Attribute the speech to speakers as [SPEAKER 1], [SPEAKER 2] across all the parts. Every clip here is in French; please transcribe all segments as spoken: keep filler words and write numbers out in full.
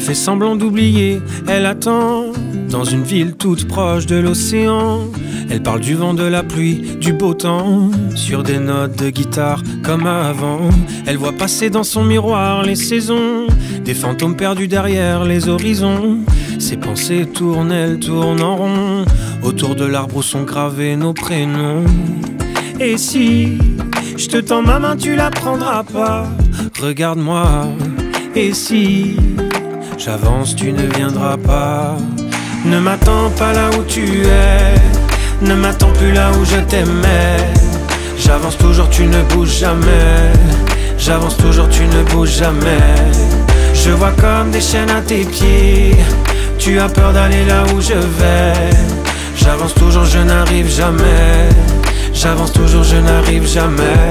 [SPEAKER 1] fait semblant d'oublier, elle attend dans une ville toute proche de l'océan. Elle parle du vent, de la pluie, du beau temps, sur des notes de guitare comme avant. Elle voit passer dans son miroir les saisons, des fantômes perdus derrière les horizons. Ses pensées tournent, elles tournent en rond, autour de l'arbre où sont gravés nos prénoms. Et si je te tends ma main, tu la prendras pas. Regarde-moi. Et si j'avance, tu ne viendras pas. Ne m'attends pas là où tu es, ne m'attends plus là où je t'aimais. J'avance toujours, tu ne bouges jamais. J'avance toujours, tu ne bouges jamais. Je vois comme des chaînes à tes pieds. Tu as peur d'aller là où je vais. J'avance toujours, je n'arrive jamais. J'avance toujours, je n'arrive jamais.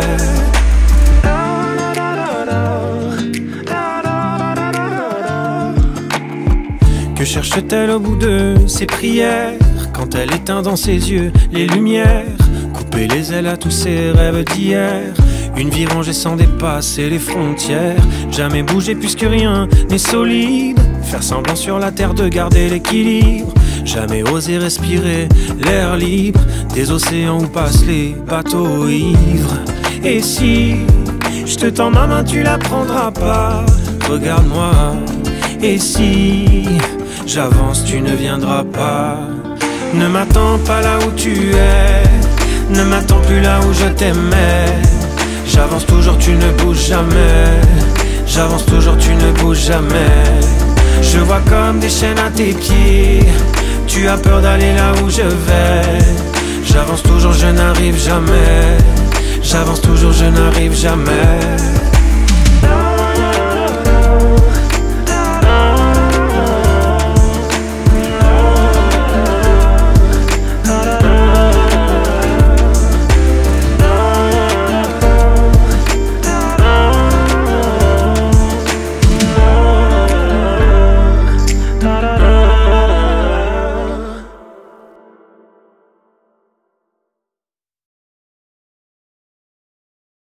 [SPEAKER 1] Que cherche-t-elle au bout de ses prières, quand elle éteint dans ses yeux les lumières? Couper les ailes à tous ses rêves d'hier, une vie rangée sans dépasser les frontières. Jamais bouger puisque rien n'est solide, faire semblant sur la terre de garder l'équilibre. Jamais oser respirer l'air libre des océans où passent les bateaux ivres. Et si je te tends ma main, tu la prendras pas. Regarde-moi. Et si j'avance, tu ne viendras pas. Ne m'attends pas là où tu es, ne m'attends plus là où je t'aimais. J'avance toujours, tu ne bouges jamais. J'avance toujours, tu ne bouges jamais. Je vois comme des chaînes à tes pieds. Tu as peur d'aller là où je vais. J'avance toujours, je n'arrive jamais. J'avance toujours, je n'arrive jamais.